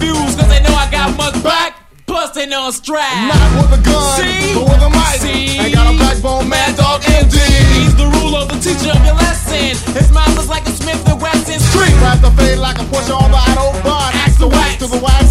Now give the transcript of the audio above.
confused, cause they know I got much back. Plus they know I'm strapped. Not with a gun, see? but with a mic. See? Ain't got a backbone, Mad Dog MD. He's the ruler, the teacher of your lesson. His mouth is like a Smith & Wesson street. Grab the fade like a Porsche on the Autobahn. Axe the wax to the wax.